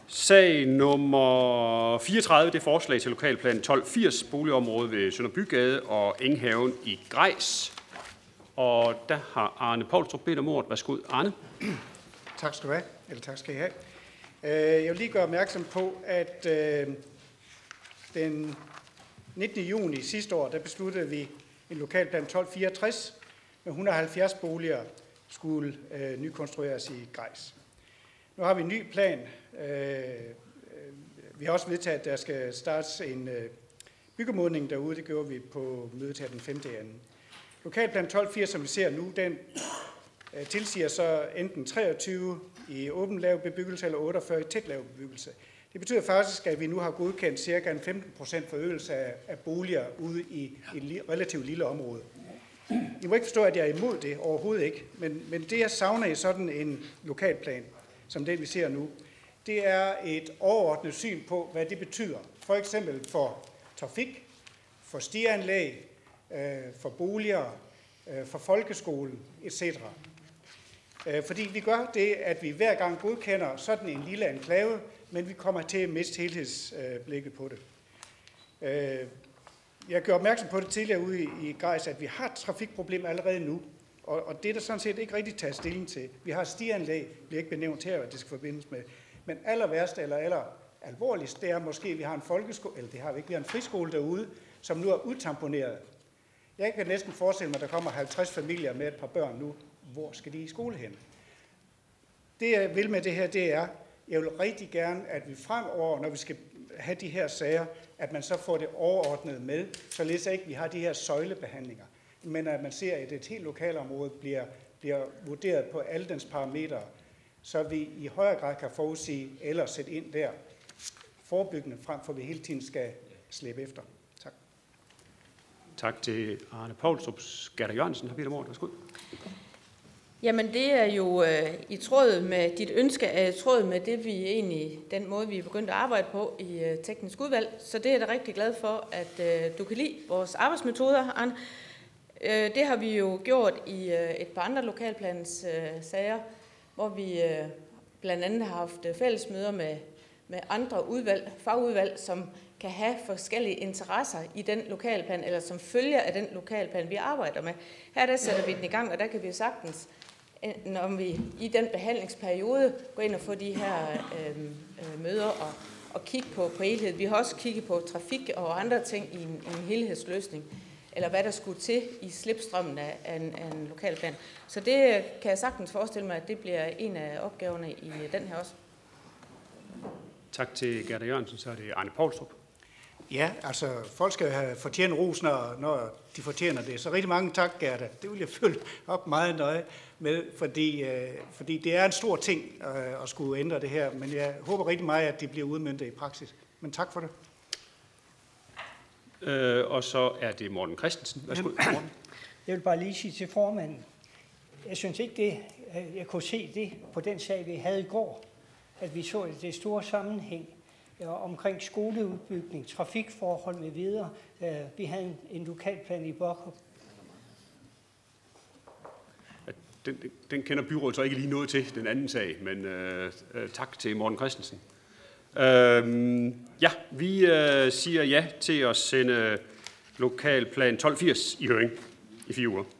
Sag nummer 34, det er forslag til lokalplan 1280, boligområde ved Sønder Bygade og Enghaven i Grejs. Og der har Arne Poulstrup bedt om ordet. Værsgo, Arne. Tak skal du have, eller tak skal I have. Jeg vil lige gøre opmærksom på, at den 19. juni sidste år, der besluttede vi en lokalplan 1264 med 170 boliger skulle nykonstrueres i Grejs. Nu har vi en ny plan. Vi har også vedtaget, at der skal startes en byggemodning derude. Det gjorde vi på mødet her den 5. januar. Lokalplan 1280, som vi ser nu, den tilsiger så enten 23 i åben lav bebyggelse eller 48 i tæt lav bebyggelse. Det betyder faktisk, at vi nu har godkendt ca. en 15% forøgelse af boliger ude i et relativt lille område. I må ikke forstå, at jeg er imod det, overhovedet ikke, men det jeg savner i sådan en lokalplan, som det vi ser nu, det er et overordnet syn på, hvad det betyder. For eksempel for trafik, for stianlæg, for boliger, for folkeskolen, etc. Fordi vi gør det, at vi hver gang godkender sådan en lille enklave, men vi kommer til at miste helhedsblikket på det. Jeg gør opmærksom på det tidligere ude i Grejs, at vi har et trafikproblem allerede nu, og det er der sådan set ikke rigtig taget stilling til. Vi har stianlæg, bliver ikke benævnt her, at det skal forbindes med. Men aller værst eller aller alvorligst, det er måske, at vi har en folkeskole, eller det har vi ikke, vi har en friskole derude, som nu er udtamponeret. Jeg kan næsten forestille mig, at der kommer 50 familier med et par børn nu. Hvor skal de i skole hen? Det jeg vil med det her, det er, jeg vil rigtig gerne, at vi fremover, når vi skal have de her sager, at man så får det overordnet med, således at ikke vi har de her søjlebehandlinger, men at man ser, at et helt lokalområde bliver vurderet på alle dens parametre, så vi i højere grad kan forudsige eller sætte ind der forebyggende, frem for vi hele tiden skal slæbe efter. Tak. Tak til Arne Poulstrup. Gerda Jørgensen har bedt om ordet. Værsgo. Jamen det er jo i tråd med dit ønske, er i tråd med det, vi egentlig, den måde, vi er begyndt at arbejde på i teknisk udvalg. Så det er jeg da rigtig glad for, at du kan lide vores arbejdsmetoder, Arne. Det har vi jo gjort i et par andre lokalplans sager, hvor vi blandt andet har haft fællesmøder med andre udvalg, fagudvalg, som kan have forskellige interesser i den lokalplan, eller som følger af den lokalplan, vi arbejder med. Her der sætter vi den i gang, og der kan vi sagtens, når vi i den behandlingsperiode går ind og får de her møder og kigge på helhed. Vi har også kigget på trafik og andre ting i en helhedsløsning, eller hvad der skulle til i slipstrømmen af en lokalplan. Så det kan jeg sagtens forestille mig, at det bliver en af opgaverne i den her også. Tak til Gerda Jørgensen. Så er det Arne Poulstrup. Ja, altså folk skal have fortjent ros, når de fortjener det. Så rigtig mange tak, Gerda. Det vil jeg følge op meget nøje med, fordi det er en stor ting at skulle ændre det her. Men jeg håber rigtig meget, at det bliver udmøntet i praksis. Men tak for det. Og så er det Morten Christensen. Værsgo, Morten. Jeg vil bare lige sige til formanden, jeg synes ikke, jeg kunne se det på den sag, vi havde i går, at vi så det store sammenhæng omkring skoleudbygning, trafikforhold med videre. Vi havde en lokalplan i Bochup. Den kender byrådet så ikke lige noget til, den anden sag, men tak til Morten Christensen. Ja, vi siger ja til at sende lokalplan 1280 i høring i 4 uger.